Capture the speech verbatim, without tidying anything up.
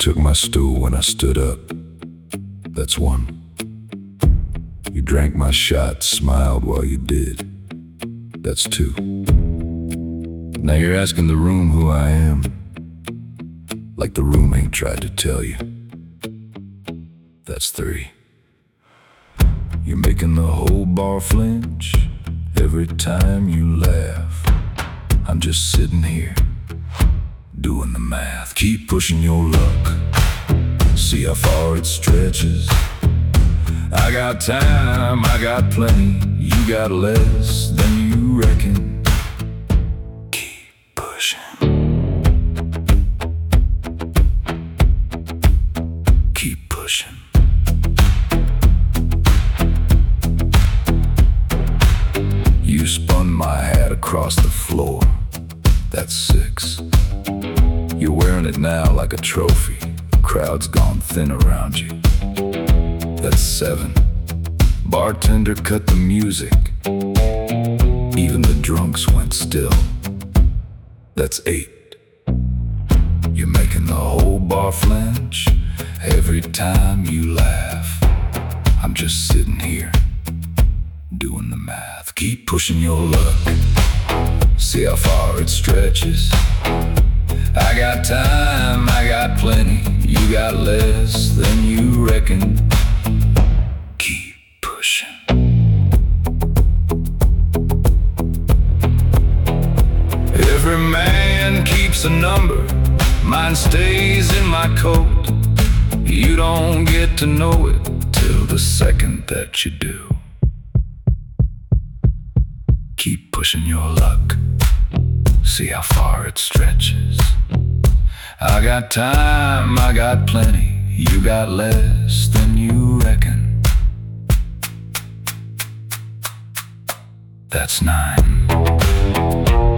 took my stool when I stood up. That's one. You drank my shot, smiled while you did. That's two. Now you're asking the room who I am, like the room ain't tried to tell you. That's three. You're making the whole bar flinch every time you laugh. I'm just sitting here doing the math. Keep pushing your luck, see how far it stretches. I got time, I got plenty, you got less than you reckon. Keep pushing. Keep pushing. You spun my hat across the floor. That's six. You're wearing it now like a trophy. Crowd's gone thin around you. That's seven. Bartender cut the music. Even the drunks went still. That's eight. You're making the whole bar flinch every time you laugh. I'm just sitting here doing the math. Keep pushing your luck, see how far it stretches. I got time, I got plenty, you got less than you reckon. Keep pushing. Every man keeps a number, mine stays in my coat. You don't get to know it till the second that you do. Keep pushing your luck, see how far it stretches. I got time, I got plenty, you got less than you reckon. That's nine.